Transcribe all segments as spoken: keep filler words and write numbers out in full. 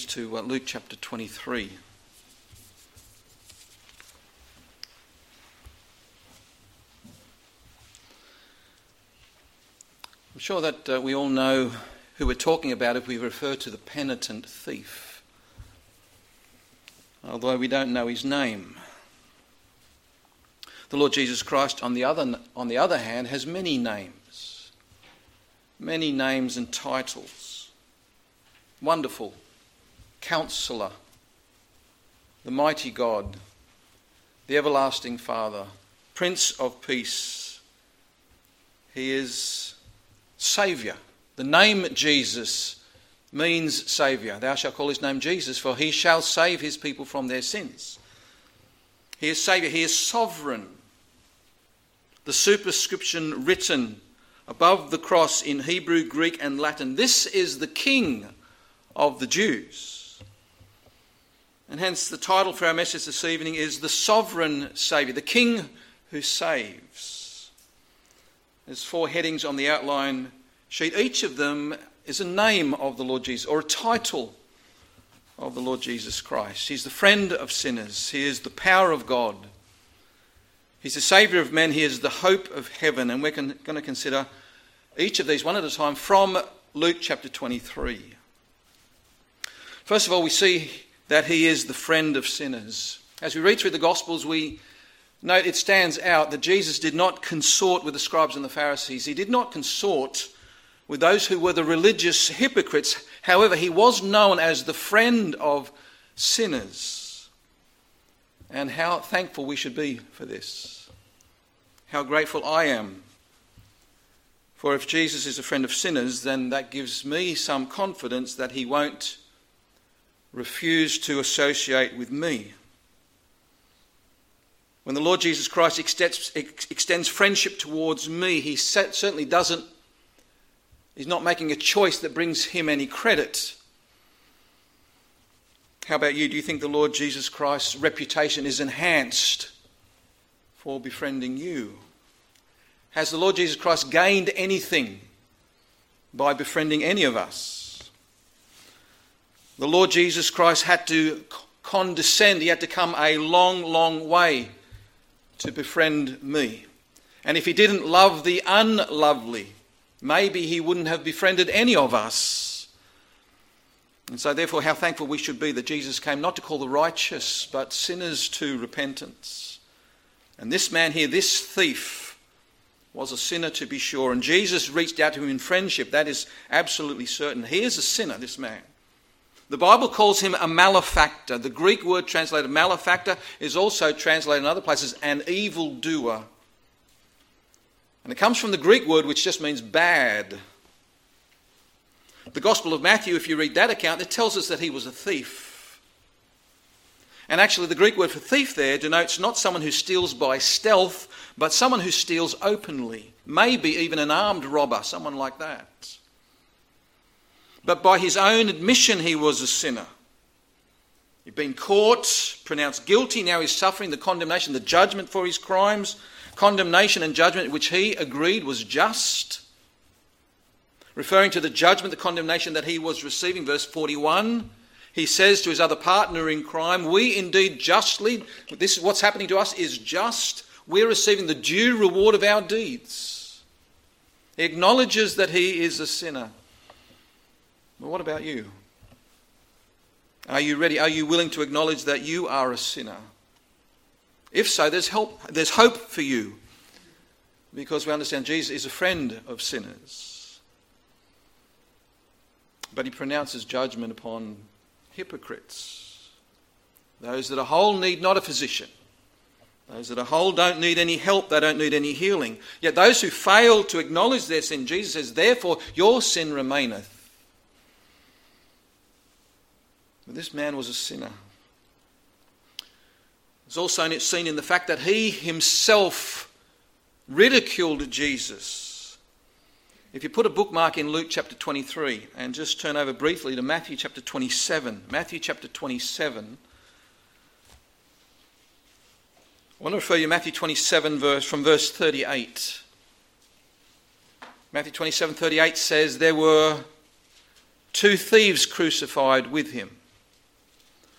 to uh, Luke chapter twenty-three. I'm sure that uh, we all know who we're talking about if we refer to the penitent thief, although we don't know his name. The Lord Jesus Christ, on the other, on the other hand, has many names, many names and titles. Wonderful, Counselor, the Mighty God, the Everlasting Father, Prince of Peace. He is Saviour. The name Jesus means Saviour. Thou shalt call his name Jesus, for he shall save his people from their sins. He is Saviour. He is sovereign. The superscription written above the cross in Hebrew, Greek and Latin. This is the King of the Jews. And hence the title for our message this evening is The Sovereign Saviour, the King who saves. There's four headings on the outline sheet. Each of them is a name of the Lord Jesus, or a title of the Lord Jesus Christ. He's the friend of sinners. He is the power of God. He's the Saviour of men. He is the hope of heaven. And we're going to consider each of these one at a time from Luke chapter twenty-three. First of all, we see that he is the friend of sinners. As we read through the Gospels, we note it stands out that Jesus did not consort with the scribes and the Pharisees. He did not consort with those who were the religious hypocrites. However, he was known as the friend of sinners. And how thankful we should be for this. How grateful I am. For if Jesus is a friend of sinners, then that gives me some confidence that he won't refuse to associate with me. When the Lord Jesus Christ extends, extends friendship towards me, he certainly doesn't, he's not making a choice that brings him any credit. How about you? Do you think the Lord Jesus Christ's reputation is enhanced for befriending you? Has the Lord Jesus Christ gained anything by befriending any of us? The Lord Jesus Christ had to condescend. He had to come a long, long way to befriend me. And if he didn't love the unlovely, maybe he wouldn't have befriended any of us. And so therefore how thankful we should be that Jesus came not to call the righteous, but sinners to repentance. And this man here, this thief, was a sinner to be sure. And Jesus reached out to him in friendship. That is absolutely certain. He is a sinner, this man. The Bible calls him a malefactor. The Greek word translated malefactor is also translated in other places an evildoer. And it comes from the Greek word which just means bad. The Gospel of Matthew, if you read that account, it tells us that he was a thief. And actually the Greek word for thief there denotes not someone who steals by stealth, but someone who steals openly. Maybe even an armed robber, someone like that. But by his own admission, he was a sinner. He'd been caught, pronounced guilty. Now he's suffering the condemnation, the judgment for his crimes. Condemnation and judgment which he agreed was just. Referring to the judgment, the condemnation that he was receiving. Verse forty-one, he says to his other partner in crime, we indeed justly, this is what's happening to us is just. We're receiving the due reward of our deeds. He acknowledges that he is a sinner. But what about you? Are you ready? Are you willing to acknowledge that you are a sinner? If so, there's help, there's hope for you. Because we understand Jesus is a friend of sinners. But he pronounces judgment upon hypocrites. Those that are whole need not a physician. Those that are whole don't need any help. They don't need any healing. Yet those who fail to acknowledge their sin, Jesus says, therefore your sin remaineth. But this man was a sinner. It's also seen in the fact that he himself ridiculed Jesus. If you put a bookmark in Luke chapter twenty-three and just turn over briefly to Matthew chapter twenty-seven. Matthew chapter twenty-seven. I want to refer you to Matthew twenty-seven verse, from verse thirty-eight. Matthew twenty-seven thirty-eight says, there were two thieves crucified with him.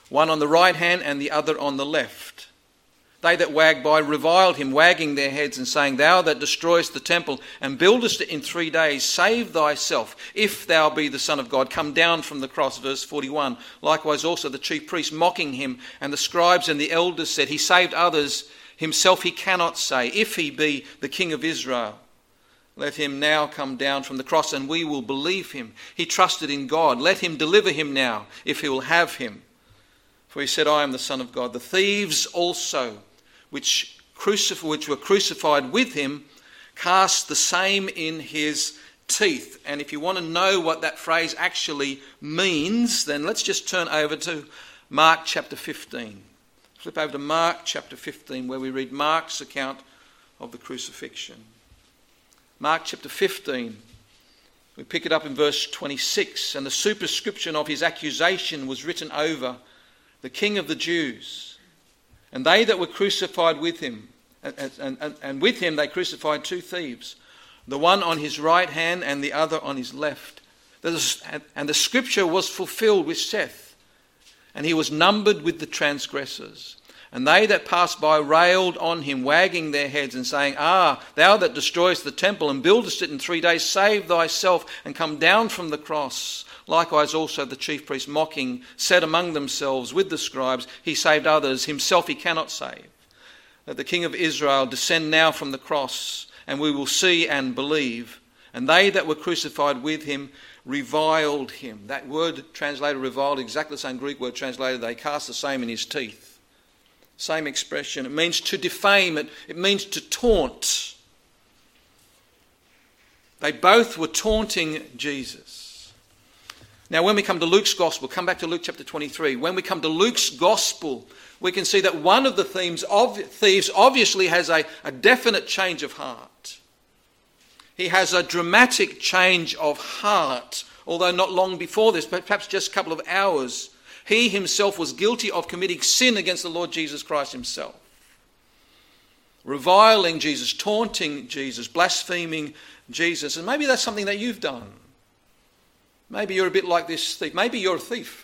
one on the right hand and the other on the left. They that wagged by reviled him, wagging their heads and saying, Thou that destroyest the temple and buildest it in three days, save thyself, if thou be the Son of God. Come down from the cross, verse forty-one. Likewise also the chief priests mocking him, and the scribes and the elders said, He saved others, himself he cannot save. If he be the King of Israel, let him now come down from the cross, and we will believe him. He trusted in God. Let him deliver him now, if he will have him. For he said, I am the Son of God. The thieves also, which, crucif- which were crucified with him, cast the same in his teeth. And if you want to know what that phrase actually means, then let's just turn over to Mark chapter fifteen. Flip over to Mark chapter fifteen, where we read Mark's account of the crucifixion. Mark chapter fifteen, we pick it up in verse twenty-six. And the superscription of his accusation was written over, the King of the Jews. And they that were crucified with him, and, and, and, and with him they crucified two thieves, the one on his right hand and the other on his left. And the scripture was fulfilled which saith, and he was numbered with the transgressors. And they that passed by railed on him, wagging their heads and saying, Ah, thou that destroyest the temple and buildest it in three days, save thyself and come down from the cross. Likewise also the chief priests mocking said among themselves with the scribes, He saved others, himself he cannot save. Let the King of Israel descend now from the cross, and we will see and believe. And they that were crucified with him reviled him. That word translated reviled, exactly the same Greek word translated, they cast the same in his teeth. Same expression. It means to defame, it, it means to taunt. They both were taunting Jesus. Now when we come to Luke's Gospel, come back to Luke chapter twenty-three. When we come to Luke's Gospel, we can see that one of the themes of thieves obviously has a, a definite change of heart. He has a dramatic change of heart, although not long before this, perhaps just a couple of hours. He himself was guilty of committing sin against the Lord Jesus Christ himself. Reviling Jesus, taunting Jesus, blaspheming Jesus. And maybe that's something that you've done. Maybe you're a bit like this thief. Maybe you're a thief.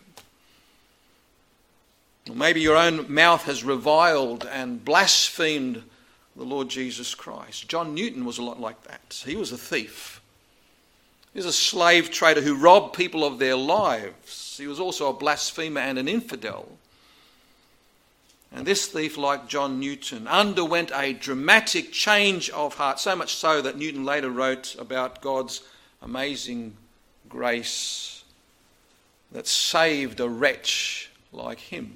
Or maybe your own mouth has reviled and blasphemed the Lord Jesus Christ. John Newton was a lot like that. He was a thief. He was a slave trader who robbed people of their lives. He was also a blasphemer and an infidel. And this thief, like John Newton, underwent a dramatic change of heart, so much so that Newton later wrote about God's amazing grace that saved a wretch like him.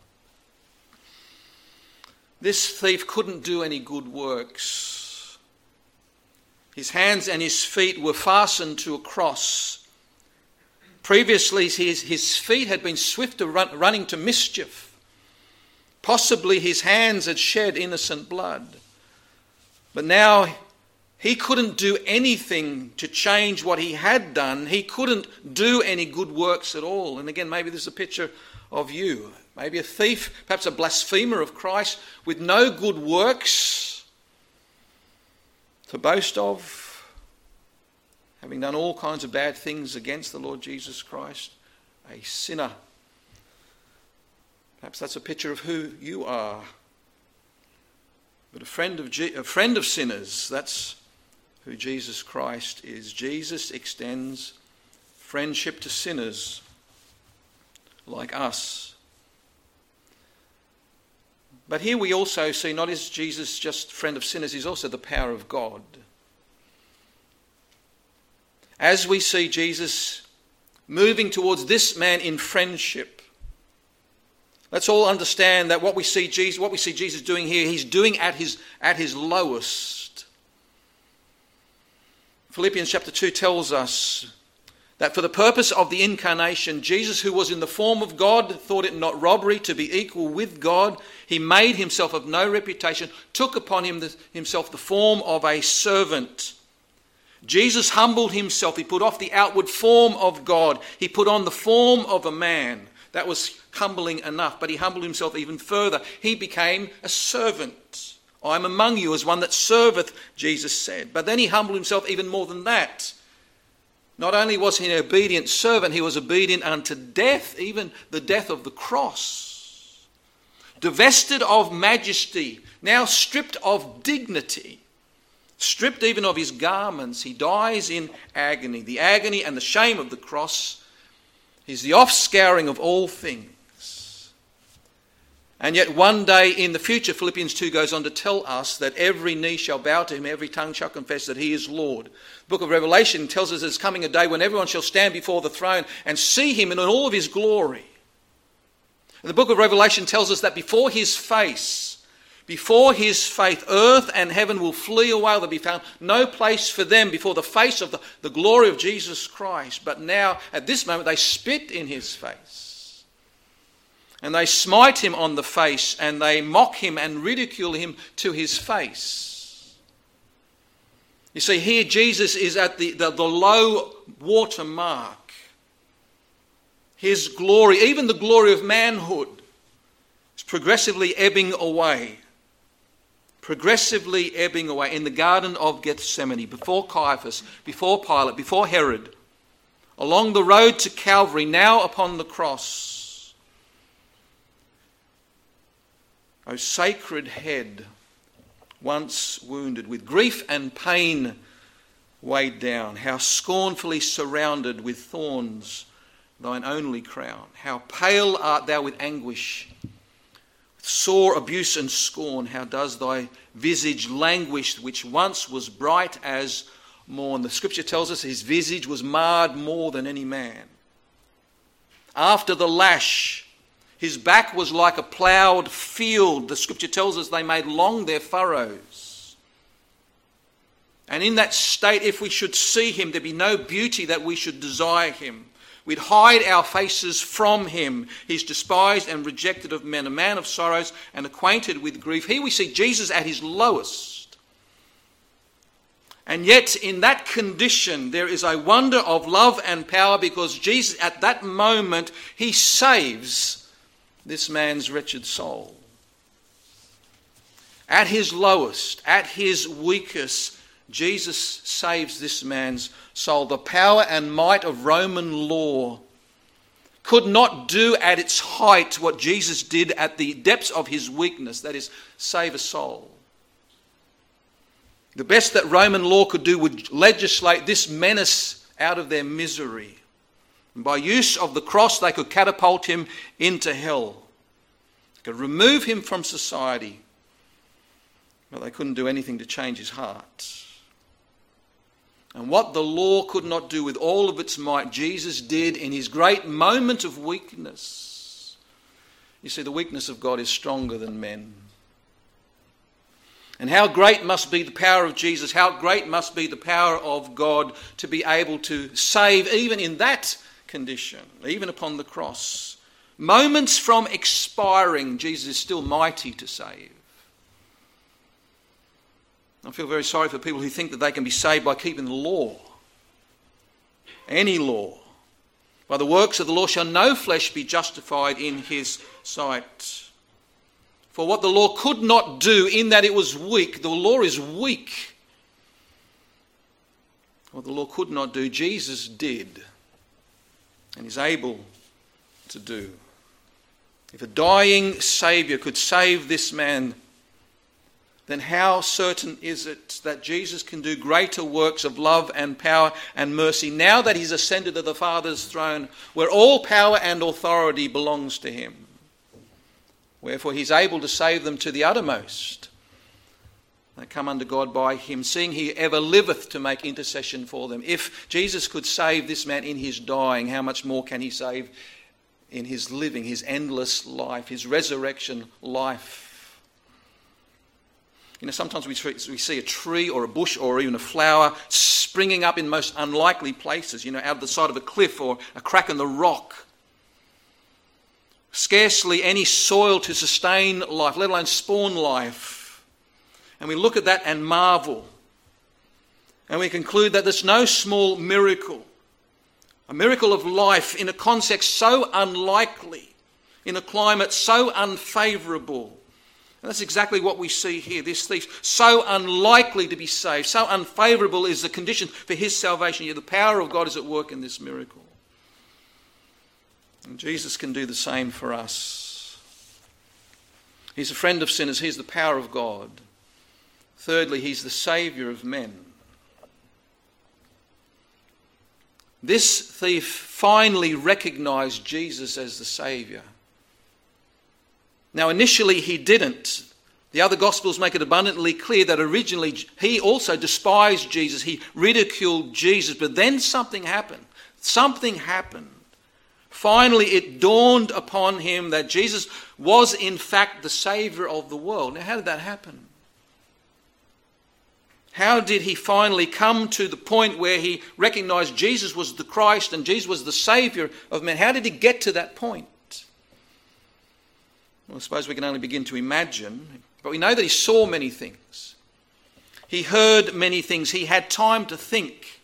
This thief couldn't do any good works. His hands and his feet were fastened to a cross. Previously, his, his feet had been swift to run, running to mischief. Possibly his hands had shed innocent blood. But now he couldn't do anything to change what he had done. He couldn't do any good works at all. And again, maybe this is a picture of you. Maybe a thief, perhaps a blasphemer of Christ with no good works to boast of, having done all kinds of bad things against the Lord Jesus Christ, a sinner. Perhaps that's a picture of who you are. But a friend of Je- a friend of sinners, that's who Jesus Christ is. Jesus extends friendship to sinners like us. But here we also see, not is Jesus just friend of sinners, he's also the power of God. As we see Jesus moving towards this man in friendship, let's all understand that what we see Jesus, what we see Jesus doing here, he's doing at his, at his lowest. Philippians chapter two tells us that for the purpose of the incarnation, Jesus, who was in the form of God, thought it not robbery to be equal with God. He made himself of no reputation, took upon him the, himself the form of a servant. Jesus humbled himself. He put off the outward form of God. He put on the form of a man. That was humbling enough, but he humbled himself even further. He became a servant. I am among you as one that serveth, Jesus said. But then he humbled himself even more than that. Not only was he an obedient servant, he was obedient unto death, even the death of the cross. Divested of majesty, now stripped of dignity, stripped even of his garments, he dies in agony. The agony and the shame of the cross is the offscouring of all things. And yet one day in the future, Philippians two goes on to tell us that every knee shall bow to him, every tongue shall confess that he is Lord. The book of Revelation tells us there's coming a day when everyone shall stand before the throne and see him in all of his glory. And the book of Revelation tells us that before his face, before his face, earth and heaven will flee away. There'll be found no place for them before the face of the, the glory of Jesus Christ. But now, at this moment, they spit in his face. And they smite him on the face, and they mock him and ridicule him to his face. You see, here Jesus is at the, the, the low water mark. His glory, even the glory of manhood, is progressively ebbing away. Progressively ebbing away in the Garden of Gethsemane, before Caiaphas, before Pilate, before Herod, along the road to Calvary, now upon the cross. O sacred head, once wounded, with grief and pain weighed down, how scornfully surrounded with thorns thine only crown. How pale art thou with anguish, with sore abuse and scorn. How does thy visage languish, which once was bright as morn. The scripture tells us his visage was marred more than any man. After the lash, his back was like a ploughed field. The scripture tells us they made long their furrows. And in that state, if we should see him, there'd be no beauty that we should desire him. We'd hide our faces from him. He's despised and rejected of men, a man of sorrows and acquainted with grief. Here we see Jesus at his lowest. And yet in that condition, there is a wonder of love and power, because Jesus at that moment, he saves this man's wretched soul. At his lowest, at his weakest, Jesus saves this man's soul. The power and might of Roman law could not do at its height what Jesus did at the depths of his weakness, that is, save a soul. The best that Roman law could do would legislate this menace out of their misery. And by use of the cross, they could catapult him into hell. They could remove him from society. But they couldn't do anything to change his heart. And what the law could not do with all of its might, Jesus did in his great moment of weakness. You see, the weakness of God is stronger than men. And how great must be the power of Jesus, how great must be the power of God to be able to save even in that condition, even upon the cross. Moments from expiring, Jesus is still mighty to save. I feel very sorry for people who think that they can be saved by keeping the law. Any law. By the works of the law shall no flesh be justified in his sight. For what the law could not do, in that it was weak, the law is weak. What the law could not do, Jesus did, and is able to do. If a dying Saviour could save this man, then how certain is it that Jesus can do greater works of love and power and mercy now that he's ascended to the Father's throne, where all power and authority belongs to him. Wherefore he's able to save them to the uttermost. They come under God by him, seeing he ever liveth to make intercession for them. If Jesus could save this man in his dying, how much more can he save in his living, his endless life, his resurrection life? You know, sometimes we we see a tree or a bush or even a flower springing up in most unlikely places, you know, out of the side of a cliff or a crack in the rock. Scarcely any soil to sustain life, let alone spawn life. And we look at that and marvel. And we conclude that there's no small miracle. A miracle of life in a context so unlikely, in a climate so unfavourable, And that's exactly what we see here. This thief, so unlikely to be saved, so unfavourable is the condition for his salvation, yet the power of God is at work in this miracle. And Jesus can do the same for us. He's a friend of sinners. He's the power of God. Thirdly, he's the saviour of men. This thief finally recognised Jesus as the saviour. Now, initially he didn't. The other Gospels make it abundantly clear that originally he also despised Jesus. He ridiculed Jesus. But then something happened. Something happened. Finally, it dawned upon him that Jesus was in fact the Saviour of the world. Now, how did that happen? How did he finally come to the point where he recognised Jesus was the Christ and Jesus was the Saviour of men? How did he get to that point? Well, I suppose we can only begin to imagine, but we know that he saw many things. He heard many things. He had time to think.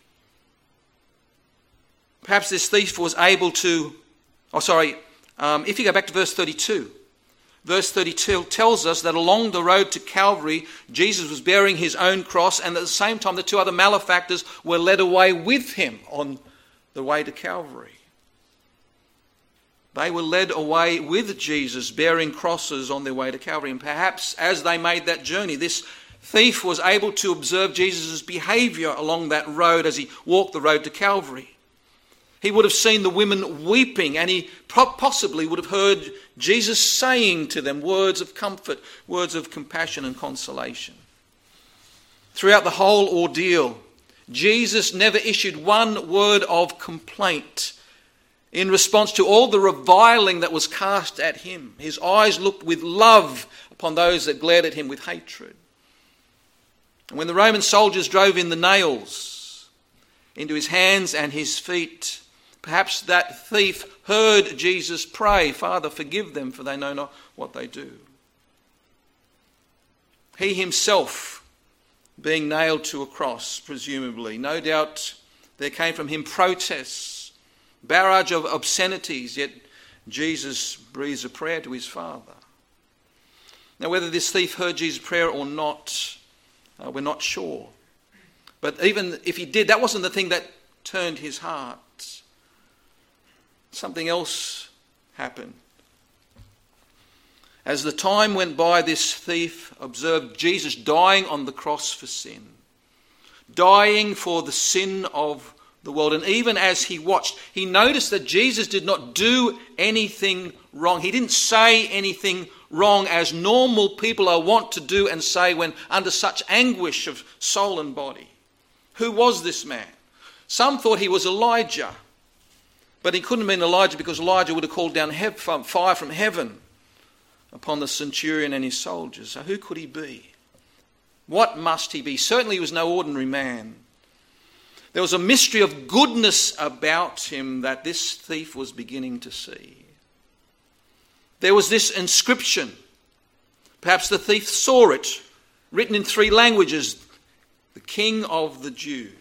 Perhaps this thief was able to, oh sorry, um, if you go back to verse thirty-two, verse thirty-two tells us that along the road to Calvary, Jesus was bearing his own cross, and at the same time the two other malefactors were led away with him on the way to Calvary. They were led away with Jesus, bearing crosses on their way to Calvary. And perhaps as they made that journey, this thief was able to observe Jesus' behaviour along that road as he walked the road to Calvary. He would have seen the women weeping, and he possibly would have heard Jesus saying to them words of comfort, words of compassion and consolation. Throughout the whole ordeal, Jesus never issued one word of complaint in response to all the reviling that was cast at him. His eyes looked with love upon those that glared at him with hatred. And when the Roman soldiers drove in the nails into his hands and his feet, perhaps that thief heard Jesus pray, "Father, forgive them, for they know not what they do." He himself being nailed to a cross, presumably. No doubt there came from him protests, barrage of obscenities, yet Jesus breathes a prayer to his Father. Now, whether this thief heard Jesus' prayer or not, uh, we're not sure. But even if he did, that wasn't the thing that turned his heart. Something else happened. As the time went by, this thief observed Jesus dying on the cross for sin, dying for the sin of the world. And even as he watched, he noticed that Jesus did not do anything wrong. He didn't say anything wrong as normal people are wont to do and say when under such anguish of soul and body. Who was this man? Some thought he was Elijah, but he couldn't have been Elijah because Elijah would have called down fire from heaven upon the centurion and his soldiers. So who could he be? What must he be? Certainly he was no ordinary man. There was a mystery of goodness about him that this thief was beginning to see. There was this inscription. Perhaps the thief saw it, written in three languages, "The King of the Jews."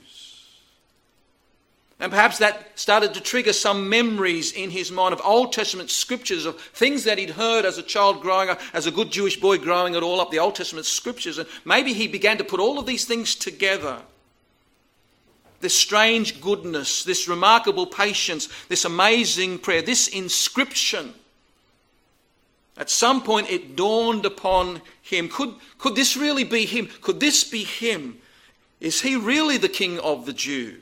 And perhaps that started to trigger some memories in his mind of Old Testament scriptures, of things that he'd heard as a child growing up, as a good Jewish boy growing it all up, the Old Testament scriptures. And maybe he began to put all of these things together. This strange goodness, this remarkable patience, this amazing prayer, this inscription. At some point it dawned upon him, could, could this really be him? Could this be him? Is he really the King of the Jews?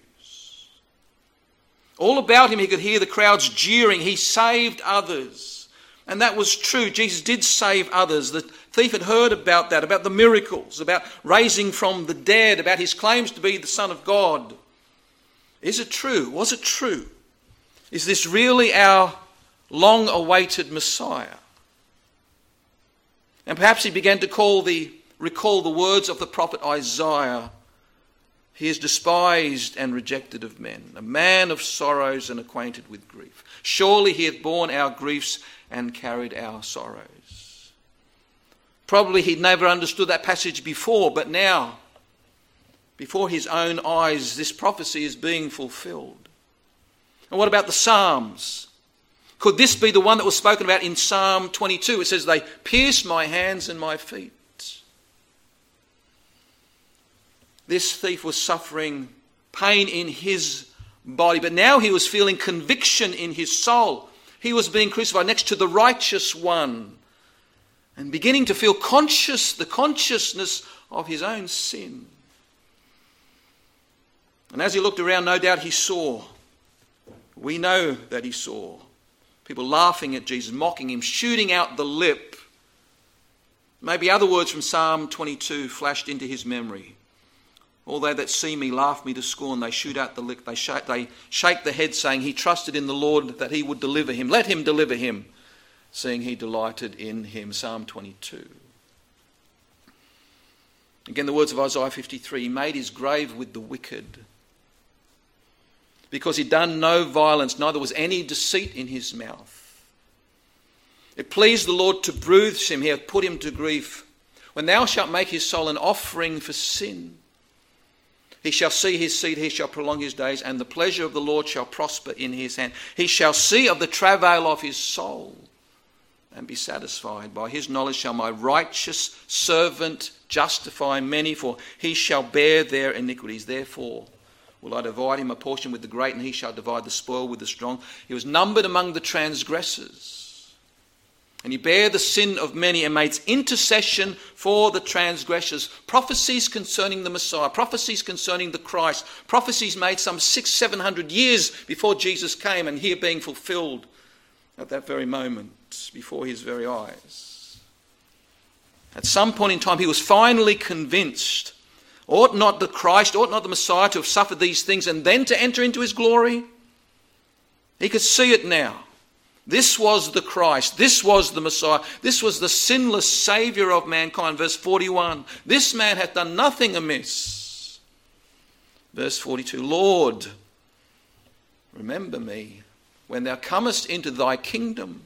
All about him he could hear the crowds jeering. He saved others. And that was true. Jesus did save others. The thief had heard about that, about the miracles, about raising from the dead, about his claims to be the Son of God. Is it true? Was it true? Is this really our long-awaited Messiah? And perhaps he began to call the, recall the words of the prophet Isaiah. He is despised and rejected of men, a man of sorrows and acquainted with grief. Surely he hath borne our griefs and carried our sorrows. Probably he'd never understood that passage before, but now, before his own eyes, this prophecy is being fulfilled. And what about the Psalms? Could this be the one that was spoken about in Psalm twenty-two? It says, they pierced my hands and my feet. This thief was suffering pain in his body, but now he was feeling conviction in his soul. He was being crucified next to the righteous one and beginning to feel conscious, the consciousness of his own sin. And as he looked around, no doubt he saw, we know that he saw, people laughing at Jesus, mocking him, shooting out the lip. Maybe other words from Psalm twenty-two flashed into his memory. All they that see me laugh me to scorn. They shoot out the lip. They shake, they shake the head, saying, he trusted in the Lord that he would deliver him. Let him deliver him, seeing he delighted in him. Psalm twenty-two. Again, the words of Isaiah fifty-three. He made his grave with the wicked, because he'd done no violence, neither was any deceit in his mouth. It pleased the Lord to bruise him. He hath put him to grief. When thou shalt make his soul an offering for sin, he shall see his seed, he shall prolong his days, and the pleasure of the Lord shall prosper in his hand. He shall see of the travail of his soul and be satisfied. By his knowledge shall my righteous servant justify many, for he shall bear their iniquities. Therefore will I divide him a portion with the great, and he shall divide the spoil with the strong. He was numbered among the transgressors, and he bare the sin of many and made intercession for the transgressors. Prophecies concerning the Messiah, prophecies concerning the Christ, prophecies made some six, seven hundred years before Jesus came, and here being fulfilled at that very moment before his very eyes. At some point in time, he was finally convinced, ought not the Christ, ought not the Messiah to have suffered these things and then to enter into his glory? He could see it now. This was the Christ. This was the Messiah. This was the sinless Saviour of mankind. Verse forty-one. This man hath done nothing amiss. Verse forty-two. Lord, remember me when thou comest into thy kingdom.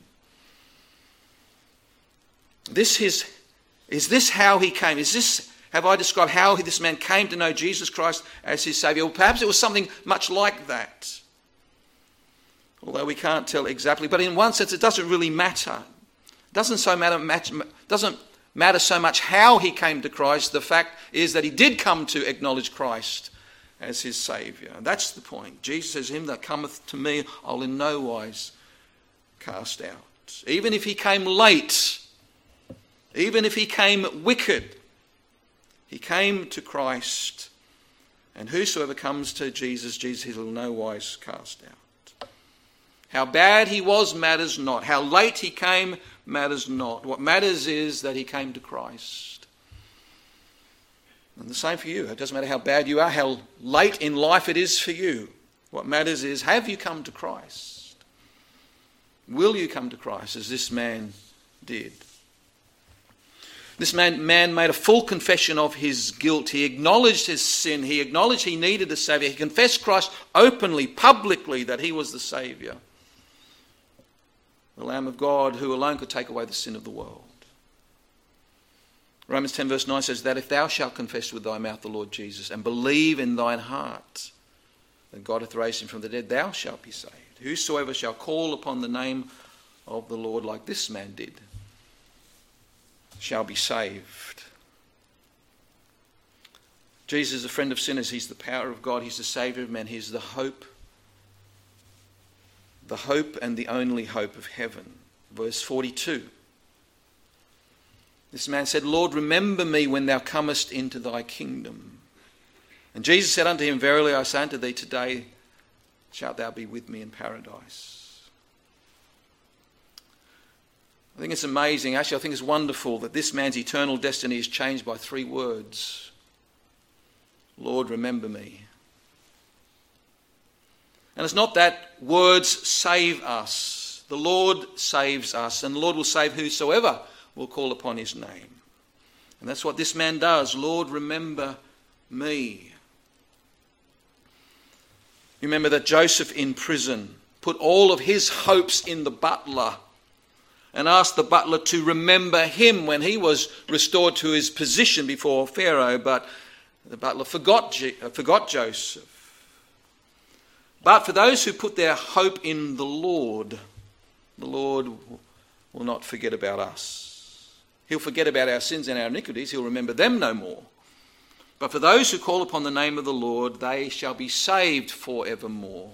This is, is this how he came? Is this, have I described how this man came to know Jesus Christ as his Saviour? Well, perhaps it was something much like that. Although we can't tell exactly, but in one sense it doesn't really matter. It doesn't so matter, match, doesn't matter so much how he came to Christ. The fact is that he did come to acknowledge Christ as his Saviour. And that's the point. Jesus says, him that cometh to me, I'll in no wise cast out. Even if he came late, even if he came wicked, he came to Christ. And whosoever comes to Jesus, Jesus he will in no wise cast out. How bad he was matters not. How late he came matters not. What matters is that he came to Christ. And the same for you. It doesn't matter how bad you are, how late in life it is for you. What matters is, have you come to Christ? Will you come to Christ as this man did? This man, man made a full confession of his guilt. He acknowledged his sin. He acknowledged he needed a Saviour. He confessed Christ openly, publicly, that he was the Saviour. The Lamb of God who alone could take away the sin of the world. Romans ten verse nine says that if thou shalt confess with thy mouth the Lord Jesus and believe in thine heart that God hath raised him from the dead, thou shalt be saved. Whosoever shall call upon the name of the Lord like this man did shall be saved. Jesus is a friend of sinners. He's the power of God. He's the Saviour of men. He's the hope the hope and the only hope of heaven. Verse forty-two. This man said, Lord, remember me when thou comest into thy kingdom. And Jesus said unto him, verily I say unto thee, today shalt thou be with me in paradise. I think it's amazing, actually I think it's wonderful that this man's eternal destiny is changed by three words. Lord, remember me. And it's not that words save us. The Lord saves us, and the Lord will save whosoever will call upon his name. And that's what this man does. Lord, remember me. Remember that Joseph in prison put all of his hopes in the butler and asked the butler to remember him when he was restored to his position before Pharaoh, but the butler forgot, forgot Joseph. But for those who put their hope in the Lord, the Lord will not forget about us. He'll forget about our sins and our iniquities. He'll remember them no more. But for those who call upon the name of the Lord, they shall be saved forevermore.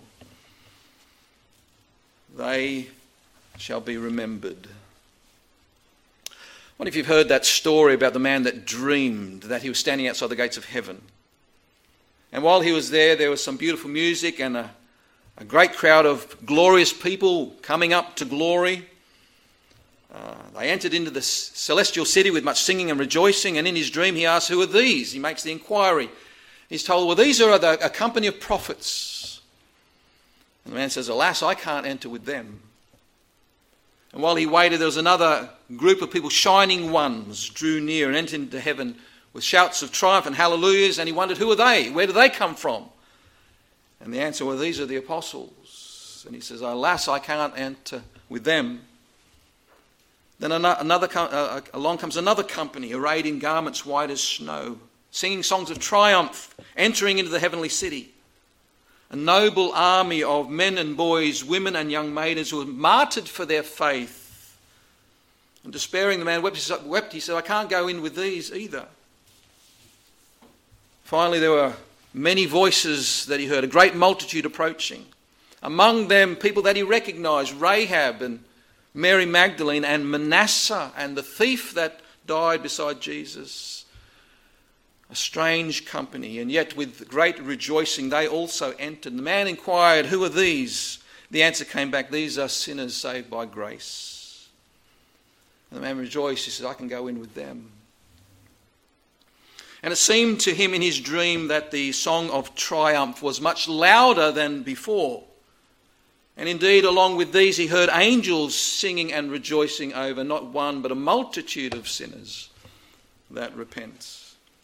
They shall be remembered. What if you've heard that story about the man that dreamed that he was standing outside the gates of heaven? And while he was there, there was some beautiful music and a, a great crowd of glorious people coming up to glory. Uh, they entered into the celestial city with much singing and rejoicing, and in his dream he asks, who are these? He makes the inquiry. He's told, well, these are the, a company of prophets. And the man says, alas, I can't enter with them. And while he waited, there was another group of people, shining ones, drew near and entered into heaven with shouts of triumph and hallelujahs, and he wondered, who are they? Where do they come from? And the answer, well, these are the apostles. And he says, alas, I can't enter with them. Then another, uh, along comes another company, arrayed in garments white as snow, singing songs of triumph, entering into the heavenly city. A noble army of men and boys, women and young maidens who were martyred for their faith. And despairing, the man wept, wept. He said, I can't go in with these either. Finally, there were many voices that he heard, a great multitude approaching. Among them, people that he recognized, Rahab and Mary Magdalene and Manasseh and the thief that died beside Jesus. A strange company, and yet with great rejoicing they also entered. The man inquired, who are these? The answer came back, these are sinners saved by grace. And the man rejoiced. He said, I can go in with them. And it seemed to him in his dream that the song of triumph was much louder than before. And indeed, along with these, he heard angels singing and rejoicing over not one, but a multitude of sinners that repent.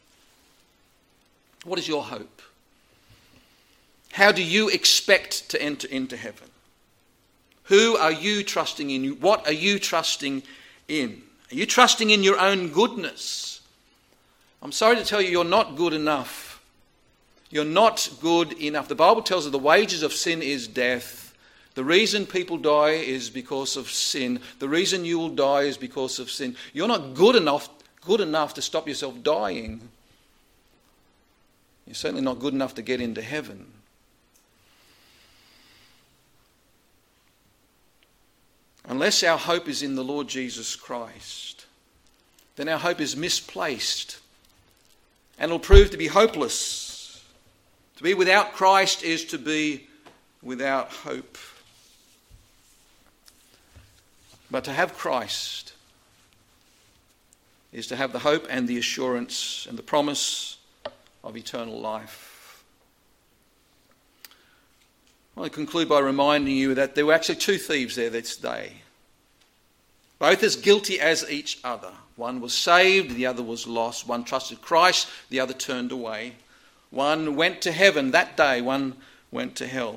What is your hope? How do you expect to enter into heaven? Who are you trusting in? What are you trusting in? Are you trusting in your own goodness? I'm sorry to tell you, you're not good enough. You're not good enough. The Bible tells us the wages of sin is death. The reason people die is because of sin. The reason you will die is because of sin. You're not good enough, good enough to stop yourself dying. You're certainly not good enough to get into heaven. Unless our hope is in the Lord Jesus Christ, then our hope is misplaced and will prove to be hopeless. To be without Christ is to be without hope. But to have Christ is to have the hope and the assurance and the promise of eternal life. I want to conclude by reminding you that there were actually two thieves there this day, both as guilty as each other. One was saved, the other was lost. One trusted Christ, the other turned away. One went to heaven that day, one went to hell.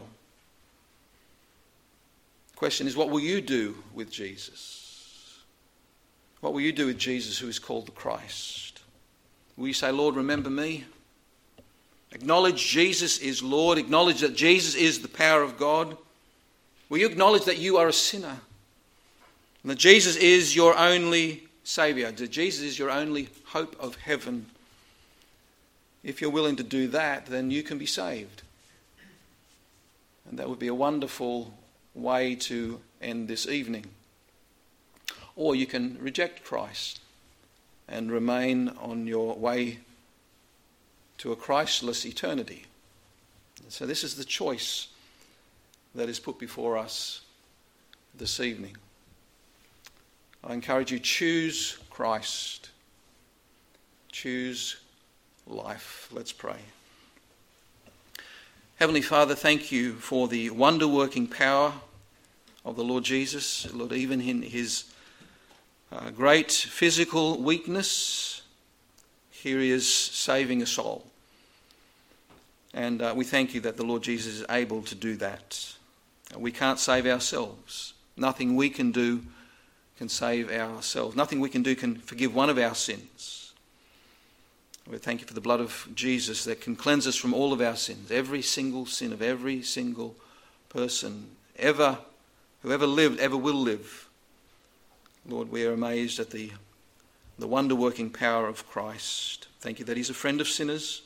The question is, what will you do with Jesus? What will you do with Jesus, who is called the Christ? Will you say, Lord, remember me? Acknowledge Jesus is Lord. Acknowledge that Jesus is the power of God. Will you acknowledge that you are a sinner? And that Jesus is your only Saviour. That Jesus is your only hope of heaven. If you're willing to do that, then you can be saved. And that would be a wonderful way to end this evening. Or you can reject Christ and remain on your way to a Christless eternity. So this is the choice that is put before us this evening. I encourage you, choose Christ. Choose life. Let's pray. Heavenly Father, thank you for the wonder-working power of the Lord Jesus. Lord, even in his uh, great physical weakness, here he is saving a soul. And uh, we thank you that the Lord Jesus is able to do that. We can't save ourselves. Nothing we can do can save ourselves. Nothing we can do can forgive one of our sins. We thank you for the blood of Jesus that can cleanse us from all of our sins, every single sin of every single person ever whoever lived ever will live. Lord, we are amazed at the, the wonder-working power of Christ. Thank you that he's a friend of sinners.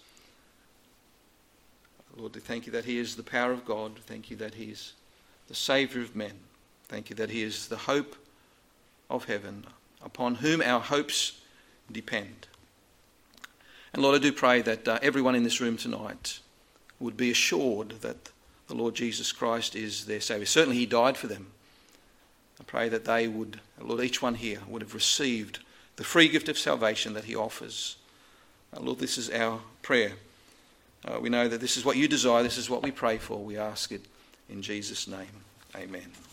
Lord, we thank you that he is the power of God. Thank you that he is the Saviour of men. Thank you that he is the hope of heaven, upon whom our hopes depend. And Lord, I do pray that uh, everyone in this room tonight would be assured that the Lord Jesus Christ is their Saviour. Certainly he died for them. I pray that they would, Lord, each one here would have received the free gift of salvation that he offers. Uh, Lord, this is our prayer. Uh, we know that this is what you desire. This is what we pray for. We ask it in Jesus' name. Amen.